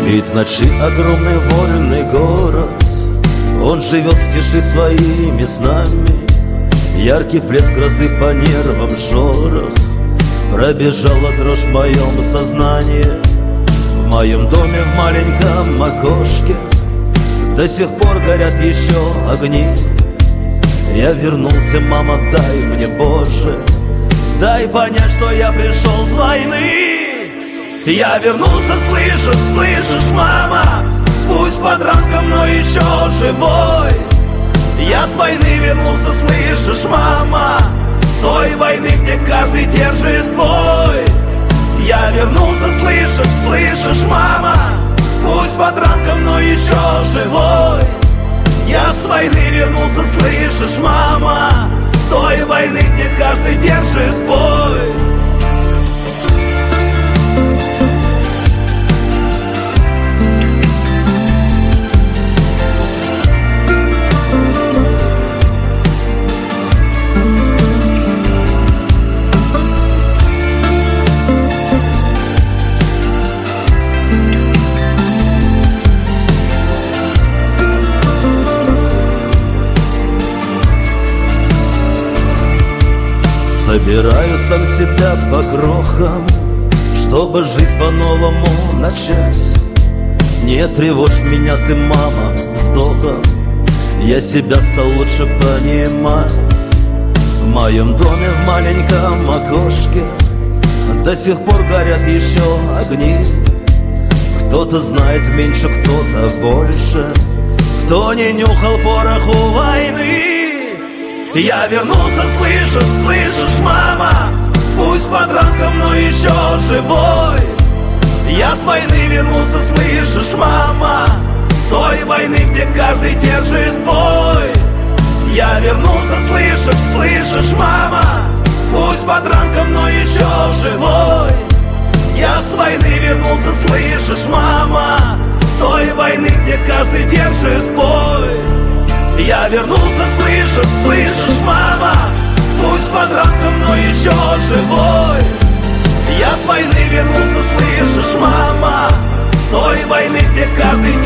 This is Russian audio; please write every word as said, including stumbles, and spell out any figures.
И в ночи огромный вольный город, он живет в тиши своими снами. Яркий плеск грозы по нервам шорох, пробежала дрожь в моем сознании. В моем доме в маленьком окошке до сих пор горят еще огни. Я вернулся, мама, дай мне, Боже, дай понять, что я пришел с войны. Я вернулся, слышишь, слышишь, мама, пусть под ранком, но еще живой. Я с войны вернулся, слышишь, мама, с той войны, где каждый держит бой. Я вернулся, слышишь, слышишь, мама, пусть под ранком, но еще живой. Я с войны вернулся, слышишь, мама, с той войны, где каждый держит бой. Собираю сам себя по крохам, чтобы жизнь по-новому начать. Не тревожь меня ты, мама, вздохом, я себя стал лучше понимать. В моем доме в маленьком окошке до сих пор горят еще огни. Кто-то знает меньше, кто-то больше, кто не нюхал пороху войны. Я вернулся, слышишь, слышишь, мама, пусть под ранком, но еще живой. Я с войны вернулся, слышишь, мама, с той войны, где каждый держит бой. Я вернулся, слышишь, слышишь, мама, пусть под ранком, но еще живой. Я с войны вернулся, слышишь, мама, с той войны, где каждый держит бой. Я вернулся, слышишь, слышишь, мама, пусть под ранком, но еще живой. Я с войны вернулся, слышишь, мама, с той войны, где каждый